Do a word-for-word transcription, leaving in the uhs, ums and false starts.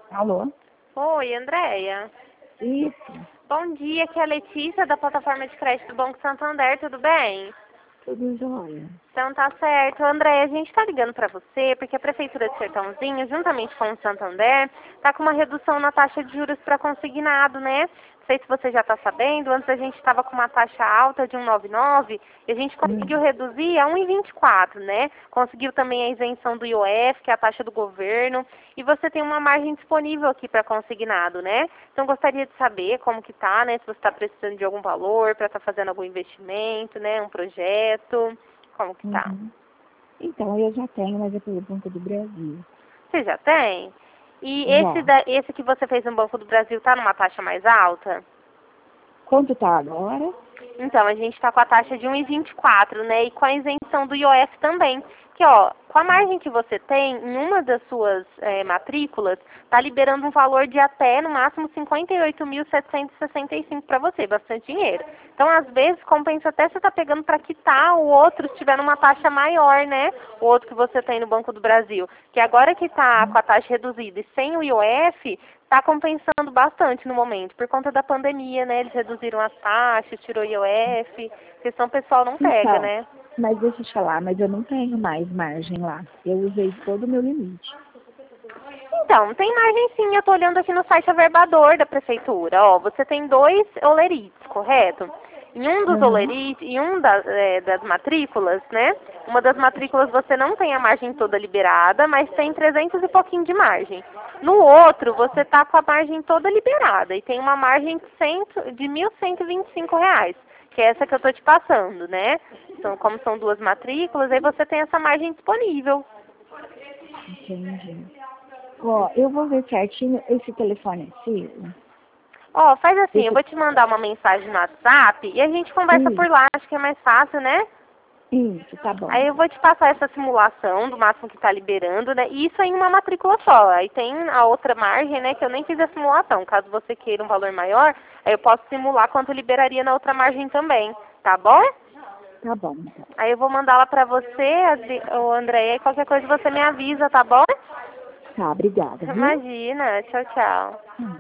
Alô? Oi, Andréia. Isso, Bom dia, aqui é a Letícia da plataforma de crédito do Banco Santander, tudo bem? tudo jóia. Então tá certo. Andréia, a gente tá ligando pra você porque a Prefeitura de Sertãozinho, juntamente com o Santander, tá com uma redução na taxa de juros para consignado, né? Não sei se você já tá sabendo, antes a gente estava com uma taxa alta de um vírgula noventa e nove e a gente conseguiu Hum, reduzir a um vírgula vinte e quatro, né? Conseguiu também a isenção do I O F, que é a taxa do governo, e você tem uma margem disponível aqui para consignado, né? Então gostaria de saber como que tá, né? Se você está precisando de algum valor para estar fazendo algum investimento, né? Um projeto. Como que tá? uhum. Então, eu já tenho, mas é pelo Banco do Brasil. Você já tem? E esse, Já. da, esse que você fez no Banco do Brasil tá numa taxa mais alta? Quanto tá agora? Então, a gente está com a taxa de um vírgula vinte e quatro, né? E com a isenção do I O F também. Que, ó, com a margem que você tem, em uma das suas é, matrículas, tá liberando um valor de até, no máximo, cinquenta e oito mil setecentos e sessenta e cinco para você, bastante dinheiro. Então, às vezes, compensa até você estar tá pegando para quitar o outro se tiver numa taxa maior, né? O outro que você tem no Banco do Brasil. Que agora que está com a taxa reduzida e sem o I O F, está compensando bastante no momento, por conta da pandemia, né? Eles reduziram as taxas, tirou o I O F, porque senão o pessoal não pega, Então, né? mas deixa eu te falar, mas eu não tenho mais margem lá. Eu usei todo o meu limite. Então, tem margem sim, eu tô olhando aqui no site Averbador da Prefeitura, ó, você tem dois olerites, correto? Em um dos Uhum. olerites, em um da, é, das matrículas, né? Uma das matrículas você não tem a margem toda liberada, mas tem trezentos e pouquinho de margem. No outro, você tá com a margem toda liberada e tem uma margem de, cento, de mil cento e vinte e cinco reais, que é essa que eu tô te passando, né? Então, como são duas matrículas, aí você tem essa margem disponível. Entendi. Ó, eu vou ver certinho. Esse telefone é seu? Ó, faz assim, eu Esse... vou te mandar uma mensagem no WhatsApp e a gente conversa por Isso, lá, acho que é mais fácil, né? isso, tá bom. Aí eu vou te passar essa simulação do máximo que tá liberando, né? E isso em uma matrícula só. Aí tem a outra margem, né, que eu nem fiz a simulação. Caso você queira um valor maior, aí eu posso simular quanto liberaria na outra margem também, tá bom? Tá bom, então. Aí eu vou mandar lá pra você, Adri- ô André, e qualquer coisa você me avisa, tá bom? Tá, obrigada, viu? Imagina, tchau, tchau. Hum.